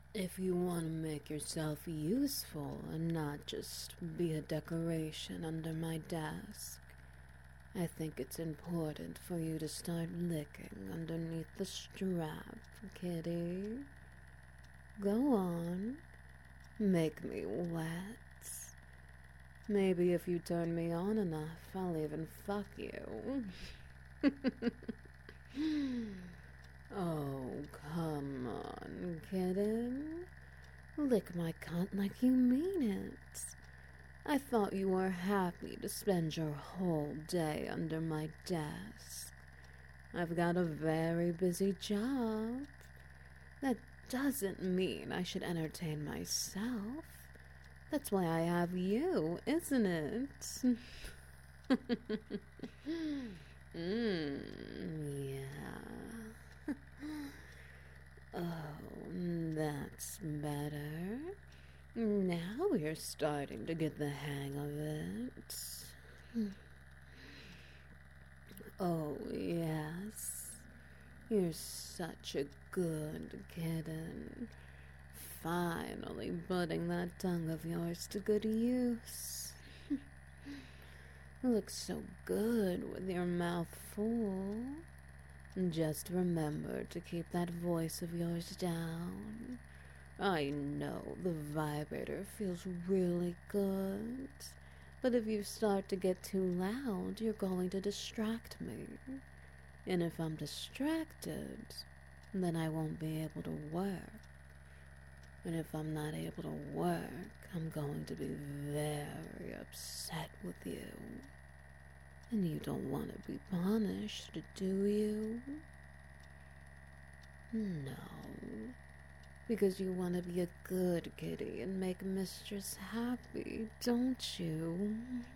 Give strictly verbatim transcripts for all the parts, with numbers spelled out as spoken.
If you want to make yourself useful and not just be a decoration under my desk, I think it's important for you to start licking underneath the strap, kitty. Go on, make me wet. Maybe if you turn me on enough, I'll even fuck you. Oh, come on, kitten. Lick my cunt like you mean it. I thought you were happy to spend your whole day under my desk. I've got a very busy job. That doesn't mean I should entertain myself. That's why I have you, isn't it? Mmm, yeah. Oh, that's better. Now you're starting to get the hang of it. Oh, yes. You're such a good kitten. Finally putting that tongue of yours to good use. Looks so good with your mouth full. Just remember to keep that voice of yours down. I know the vibrator feels really good, but if you start to get too loud, you're going to distract me. And if I'm distracted, then I won't be able to work. And if I'm not able to work, I'm going to be very upset with you. And you don't want to be punished, do you? No. Because you want to be a good kitty and make Mistress happy, don't you?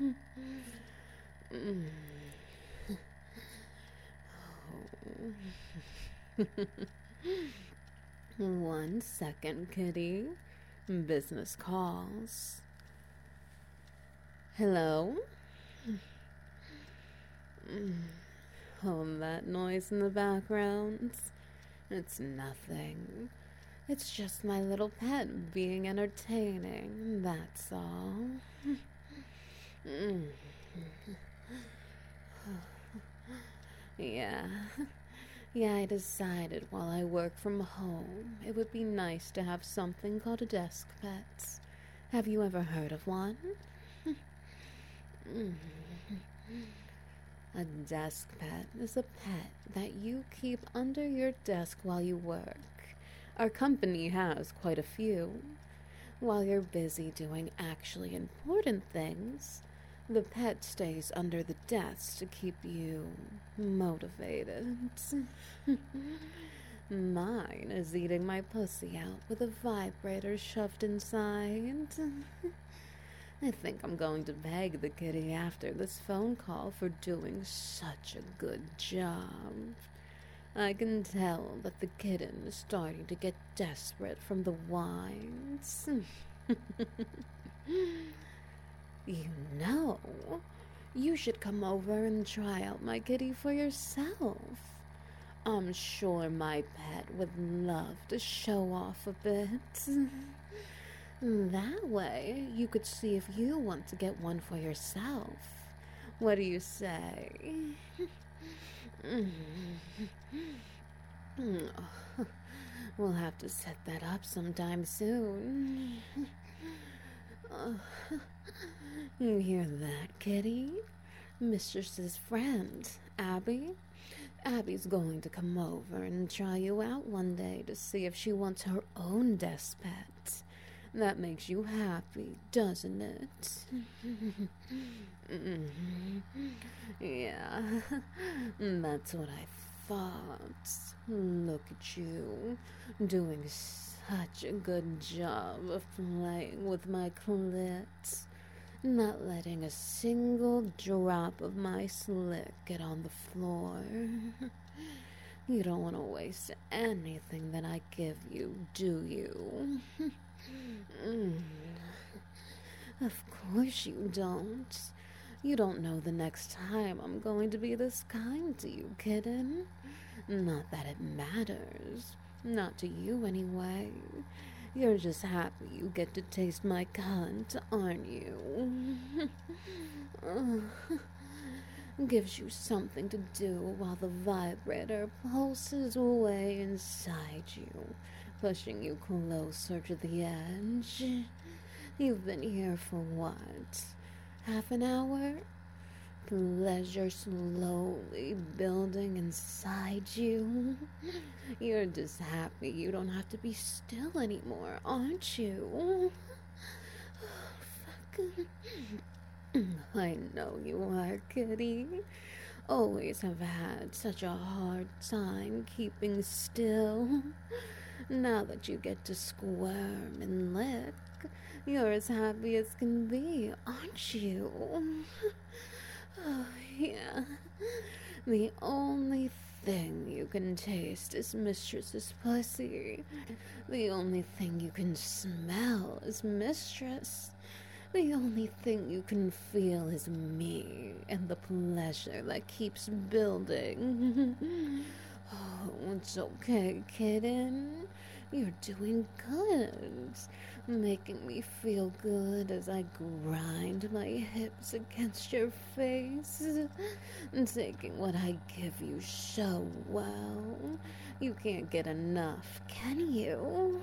Oh. One second, kitty. Business calls. Hello? Oh, that noise in the background. It's nothing. It's just my little pet being entertaining, that's all. Yeah. Yeah, I decided while I work from home, it would be nice to have something called a desk pet. Have you ever heard of one? A desk pet is a pet that you keep under your desk while you work. Our company has quite a few. While you're busy doing actually important things, the pet stays under the desk to keep you motivated. Mine is eating my pussy out with a vibrator shoved inside. I think I'm going to beg the kitty after this phone call for doing such a good job. I can tell that the kitten is starting to get desperate from the whines. You know, you should come over and try out my kitty for yourself. I'm sure my pet would love to show off a bit. That way, you could see if you want to get one for yourself. What do you say? We'll have to set that up sometime soon. You hear that, kitty? Mistress's friend, Abby? Abby's going to come over and try you out one day to see if she wants her own desk pet. That makes you happy, doesn't it? Yeah, that's what I thought. Look at you, doing such a good job of playing with my clit. Not letting a single drop of my slick get on the floor. You don't want to waste anything that I give you, do you? Mm. Of course you don't. You don't know the next time I'm going to be this kind to you, kitten. Not that it matters. Not to you, anyway. You're just happy you get to taste my cunt, aren't you? Gives you something to do while the vibrator pulses away inside you, pushing you closer to the edge. You've been here for what? Half an hour? Pleasure slowly building inside you. You're just happy you don't have to be still anymore, aren't you? Fuck. I know you are, kitty. Always have had such a hard time keeping still. Now that you get to squirm and lick, you're as happy as can be, aren't you? Oh, yeah. The only thing you can taste is Mistress's pussy. The only thing you can smell is Mistress. The only thing you can feel is me and the pleasure that keeps building. Oh, it's okay, kitten. You're doing good. Making me feel good as I grind my hips against your face. Taking what I give you so well. You can't get enough, can you?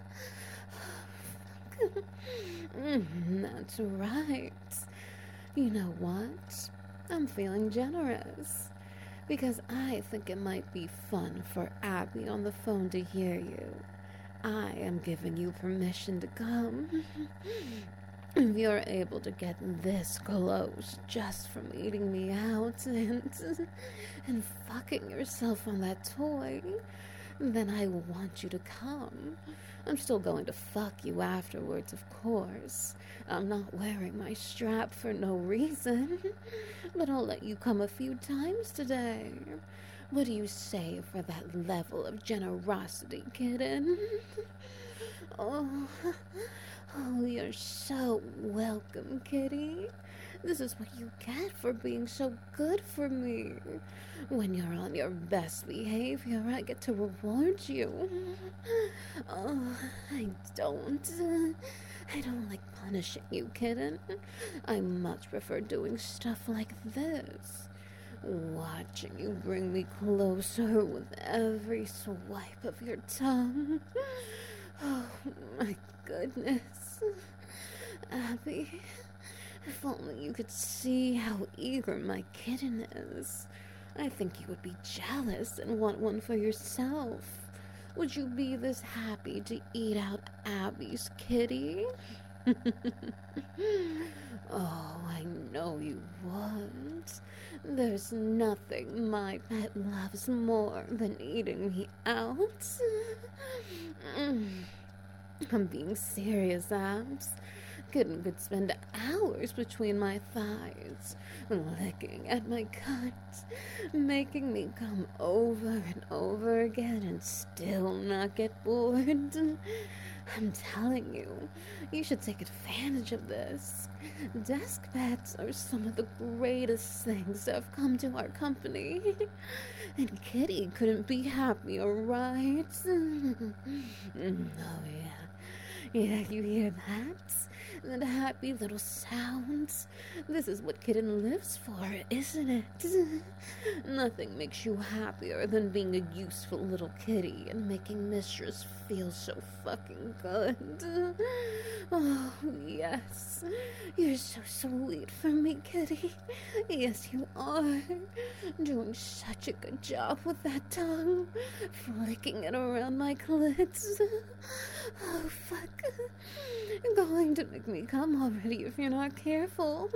That's right. You know what? I'm feeling generous. Because I think it might be fun for Abby on the phone to hear you. I am giving you permission to come. If you're able to get this close just from eating me out and, and fucking yourself on that toy, then I want you to come. I'm still going to fuck you afterwards, of course. I'm not wearing my strap for no reason. But I'll let you come a few times today. What do you say for that level of generosity, kitten? Oh, oh, you're so welcome, kitty. This is what you get for being so good for me. When you're on your best behavior, I get to reward you. Oh, I don't. I don't like punishing you, kitten. I much prefer doing stuff like this. Watching you bring me closer with every swipe of your tongue. Oh, my goodness. Abby, if only you could see how eager my kitten is. I think you would be jealous and want one for yourself. Would you be this happy to eat out Abby's kitty? Oh, I know you would. There's nothing my pet loves more than eating me out. I'm being serious, Abs. Kitten could spend hours between my thighs, licking at my cunt, making me come over and over again and still not get bored. I'm telling you, you should take advantage of this. Desk pets are some of the greatest things that have come to our company. And Kitty couldn't be happier, right? Oh, yeah. Yeah, you hear that? That happy little sound. This is what Kitten lives for, isn't it? Nothing makes you happier than being a useful little kitty and making Mistress feel so fucking good. Oh, yes. You're so sweet for me, kitty. Yes, you are. Doing such a good job with that tongue. Flicking it around my clits. Oh, fuck. Going to make me come already if you're not careful.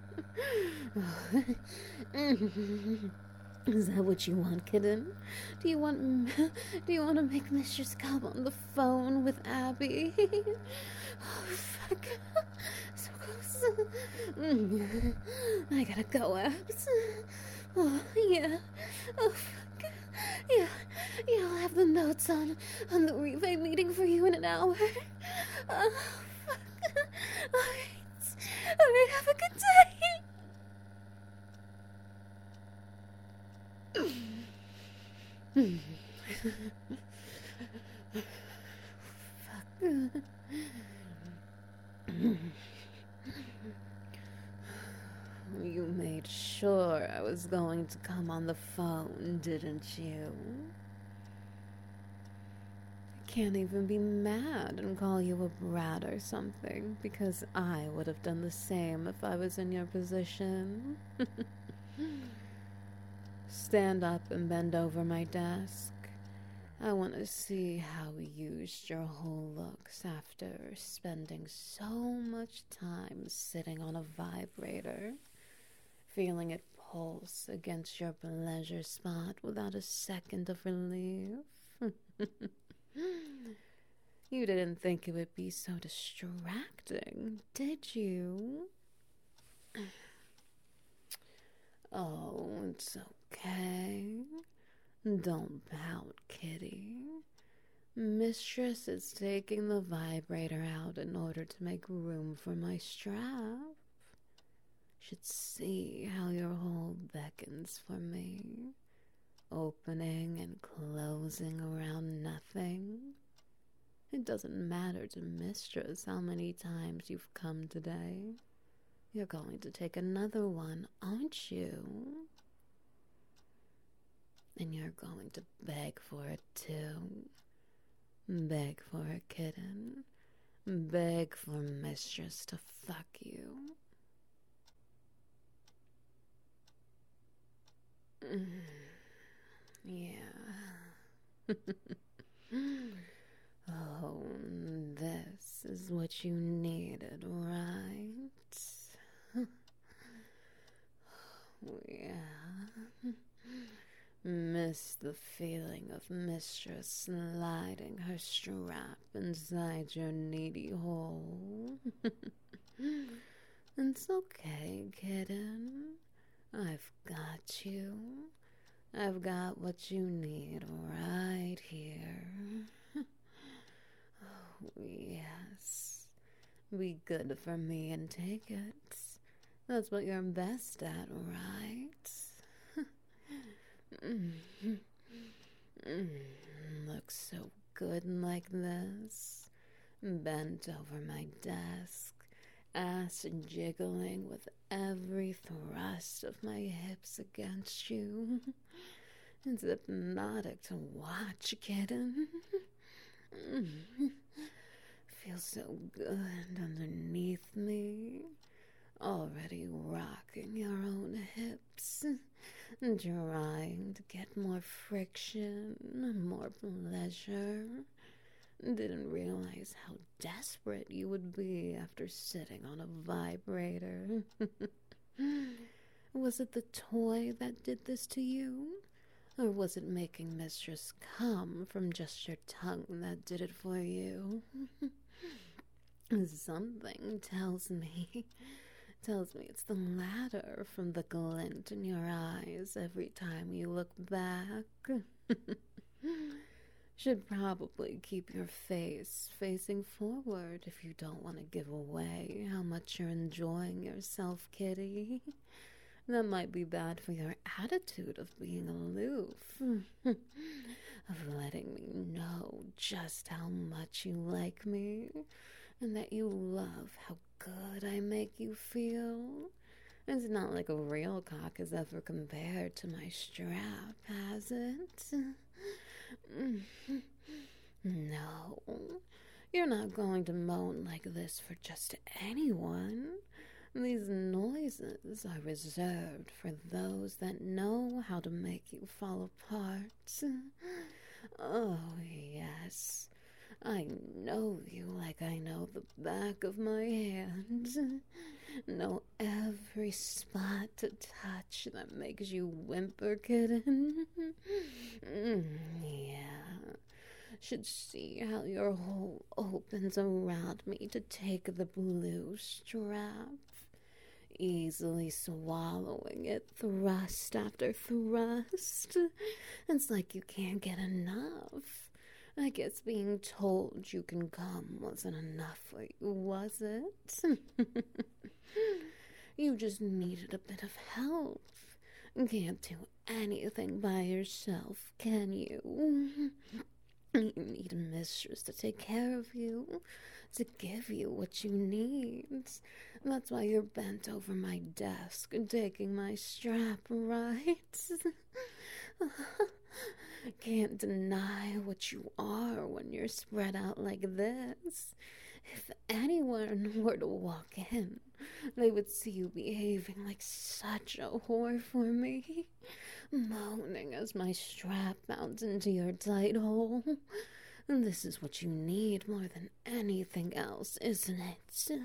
Is that what you want, kitten? Do you want do you want to make Mistress come on the phone with Abby? Oh, fuck. So close. I gotta go, Abs. Oh, yeah. Oh, fuck. Yeah, yeah, I'll have the notes on, on the rebate meeting for you in an hour. Oh, fuck. Alright. Alright, have a good day. Fuck. You made sure I was going to come on the phone, didn't you? I can't even be mad and call you a brat or something, because I would have done the same if I was in your position. Stand up and bend over my desk. I want to see how we used your whole looks after spending so much time sitting on a vibrator, feeling it pulse against your pleasure spot without a second of relief. You didn't think it would be so distracting, did you? Oh, it's okay. Don't pout, kitty. Mistress is taking the vibrator out in order to make room for my strap. Should see how your hole beckons for me, opening and closing around nothing. It doesn't matter to Mistress how many times you've come today. You're going to take another one, aren't you? And you're going to beg for it too. Beg for a kitten. Beg for Mistress to fuck you. Yeah. Oh, this is what you needed, right? Yeah. Miss the feeling of Mistress sliding her strap inside your needy hole. It's okay, kitten. I've got you. I've got what you need right here. Oh, yes. Be good for me and take it. That's what you're best at, right? mm. Mm. Looks so good like this. Bent over my desk, ass jiggling with every thrust of my hips against you. It's hypnotic to watch, kitten. Feels so good underneath me. Already rocking your own hips, trying to get more friction, more pleasure. Didn't realize how desperate you would be after sitting on a vibrator. Was it the toy that did this to you? Or was it making Mistress come from just your tongue that did it for you? Something tells me, tells me it's the latter from the glint in your eyes every time you look back. Should probably keep your face facing forward if you don't want to give away how much you're enjoying yourself, kitty. That might be bad for your attitude of being aloof, of letting me know just how much you like me, and that you love how good I make you feel. It's not like a real cock has ever compared to my strap, has it? No, you're not going to moan like this for just anyone. These noises are reserved for those that know how to make you fall apart. Oh, yes. I know you like I know the back of my hand. Know every spot to touch that makes you whimper, kitten. Mm, yeah. Should see how your hole opens around me to take the blue strap. Easily swallowing it, thrust after thrust. It's like you can't get enough. I guess being told you can come wasn't enough for you, was it? You just needed a bit of help. Can't do anything by yourself, can you? You need mistress to take care of you, to give you what you need. That's why you're bent over my desk, taking my strap, right? Can't deny what you are when you're spread out like this. If anyone were to walk in, they would see you behaving like such a whore for me, moaning as my strap mounts into your tight hole. This is what you need more than anything else, isn't it?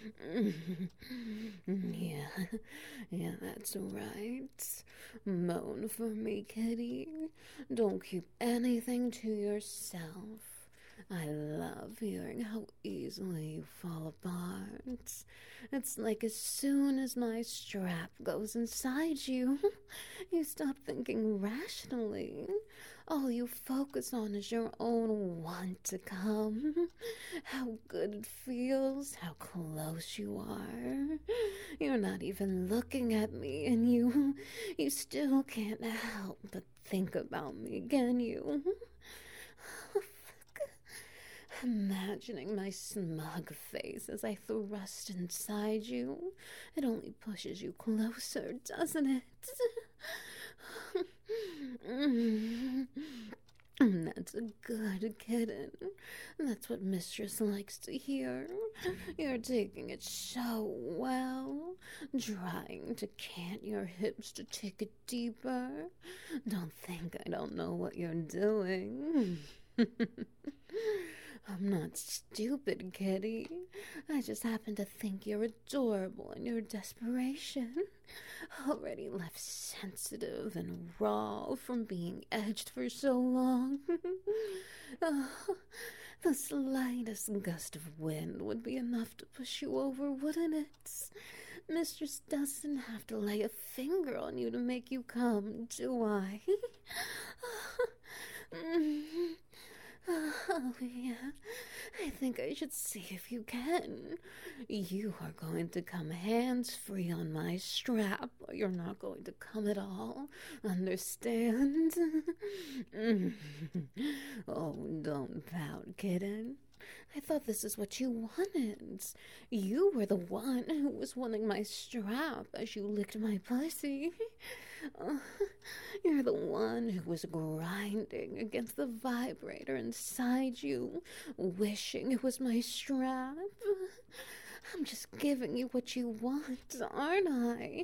Yeah, yeah, that's right. Moan for me, kitty. Don't keep anything to yourself. I love hearing how easily you fall apart. It's like as soon as my strap goes inside you, you stop thinking rationally. All you focus on is your own want to come. How good it feels, how close you are. You're not even looking at me, and you, you still can't help but think about me, can you? Imagining my smug face as I thrust inside you, it only pushes you closer, doesn't it? That's a good kitten. That's what Mistress likes to hear. You're taking it so well, trying to cant your hips to take it deeper. Don't think I don't know what you're doing. I'm not stupid, kitty. I just happen to think you're adorable in your desperation. Already left sensitive and raw from being edged for so long. Oh, the slightest gust of wind would be enough to push you over, wouldn't it? Mistress doesn't have to lay a finger on you to make you come, do I? Oh, yeah. I think I should see if you can. You are going to come hands-free on my strap, or you're not going to come at all. Understand? Oh, don't pout, kitten. I thought this is what you wanted. You were the one who was wanting my strap as you licked my pussy. Uh, you're the one who was grinding against the vibrator inside you, wishing it was my strap. I'm just giving you what you want, aren't I?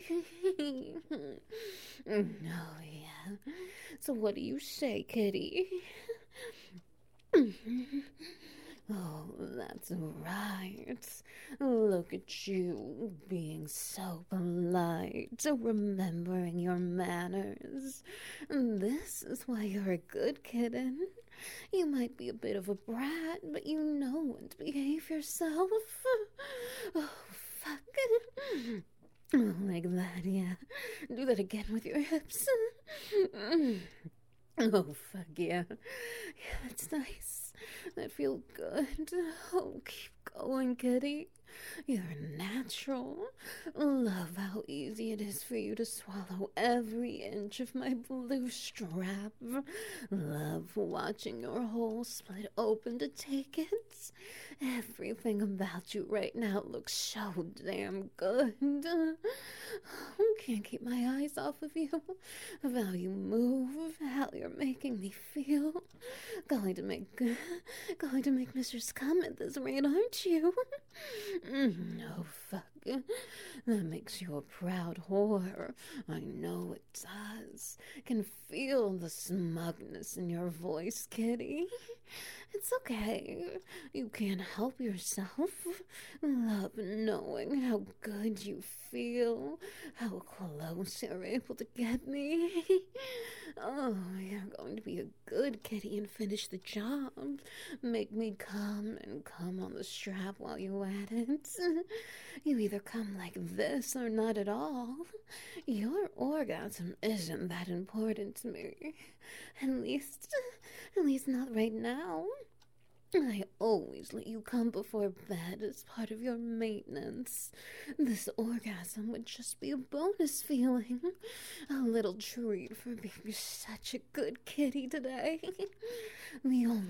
Oh, yeah. So what do you say, kitty? Oh, that's right. Look at you, being so polite, remembering your manners. This is why you're a good kitten. You might be a bit of a brat, but you know when to behave yourself. Oh, fuck. Oh, like that, yeah. Do that again with your hips. Oh, fuck, yeah. Yeah, that's nice. That feels good. Oh, keep going, kitty. You're natural. Love how easy it is for you to swallow every inch of my blue strap. Love watching your hole split open to take it. Everything about you right now looks so damn good. Can't keep my eyes off of you. Of how you move, how you're making me feel. Going to make, going to make Mistress come at this rate, aren't you? No, fuck. That makes you a proud whore. I know it does. Can feel the smugness in your voice, kitty. It's okay. You can't help yourself. Love knowing how good you feel, how close you're able to get me. Oh, you're going to be a good kitty and finish the job. Make me come and come on the strap while you at it. You either come like this or not at all. Your orgasm isn't that important to me. At least, at least not right now. I always let you come before bed as part of your maintenance. This orgasm would just be a bonus feeling. A little treat for being such a good kitty today. The only reason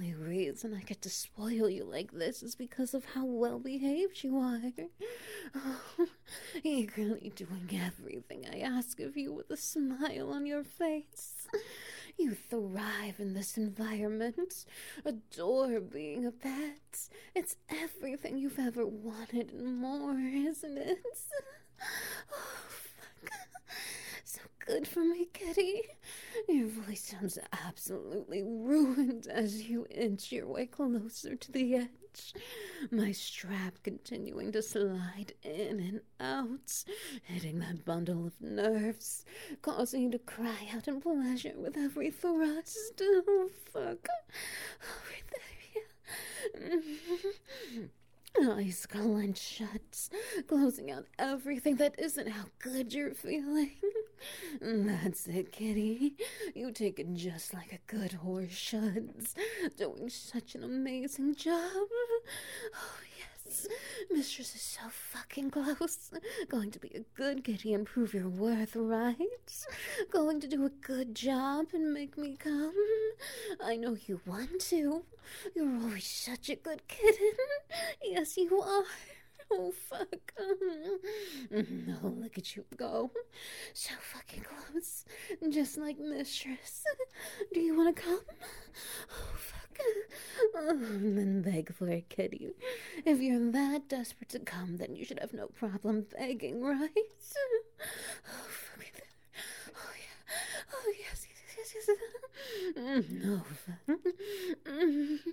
reason I get to spoil you like this is because of how well behaved you are. Oh, eagerly doing everything I ask of you with a smile on your face. You thrive in this environment, adore being a pet. It's everything you've ever wanted and more, isn't it? Oh, fuck. So good for me, kitty. Your voice sounds absolutely ruined as you inch your way closer to the edge. My strap continuing to slide in and out, hitting that bundle of nerves, causing you to cry out in pleasure with every thrust. Oh, fuck. Oh, right there, yeah. Eyes clenched shut, closing out everything that isn't how good you're feeling. That's it, kitty. You take it just like a good horse should. Doing such an amazing job. Oh, yes. Mistress is so fucking close. Going to be a good kitty and prove your worth, right? Going to do a good job and make me come. I know you want to. You're always such a good kitten. Yes, you are. Oh, fuck. No, look at you go. So fucking close. Just like Mistress. Do you want to come? Oh, fuck. Oh, then beg for it, kitty. If you're that desperate to come, then you should have no problem begging, right? Oh, fuck. Oh, yeah. Oh, yes, yes, yes, yes. No, fuck.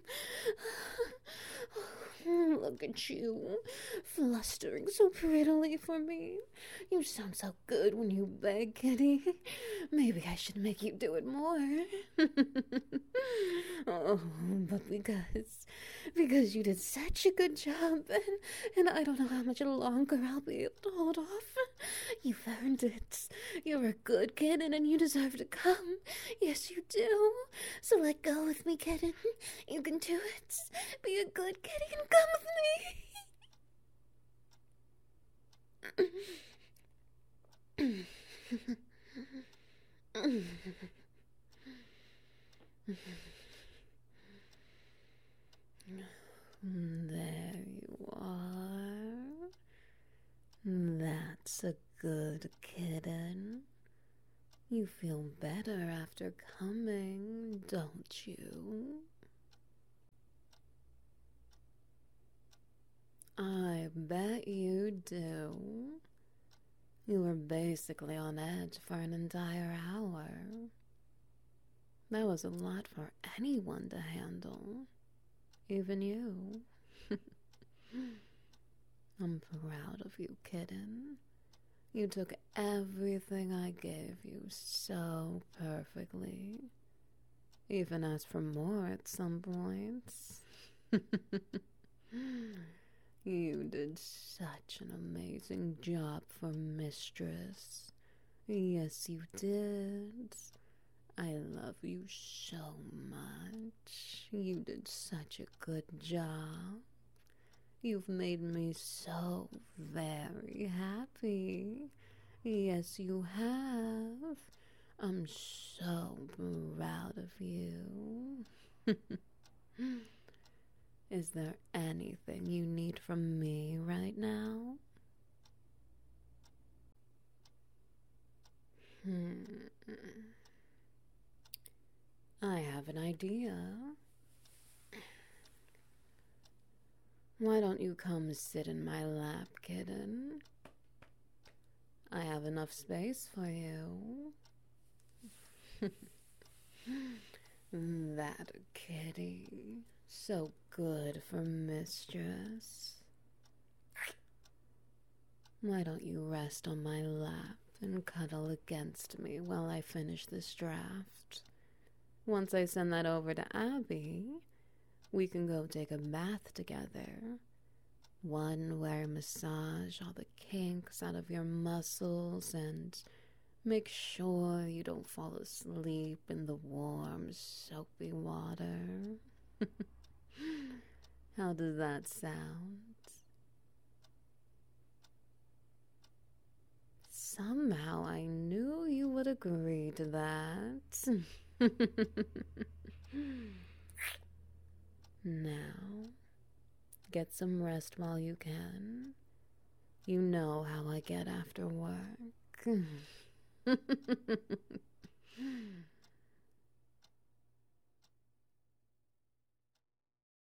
Look at you, flustering so prettily for me. You sound so good when you beg, kitty. Maybe I should make you do it more. Oh, but because, because you did such a good job, and, and I don't know how much longer I'll be able to hold off. You've earned it. You're a good kitten, and you deserve to come. Yes, you do. So let go with me, kitten. You can do it. Be a good kitty and come with me. There you are. That's a good kitten. You feel better after coming, don't you? I bet you do. You were basically on edge for an entire hour. That was a lot for anyone to handle. Even you. I'm proud of you, kitten. You took everything I gave you so perfectly. Even asked for more at some points. You did such an amazing job for Mistress. Yes, you did. I love you so much. You did such a good job. You've made me so very happy. Yes, you have. I'm so proud of you. Is there anything you need from me right now? Hmm. I have an idea. Why don't you come sit in my lap, kitten? I have enough space for you. That kitty. So good for Mistress. Why don't you rest on my lap and cuddle against me while I finish this draft? Once I send that over to Abby, we can go take a bath together. One where I massage all the kinks out of your muscles and make sure you don't fall asleep in the warm, soapy water. How does that sound? Somehow I knew you would agree to that. Now, get some rest while you can. You know how I get after work.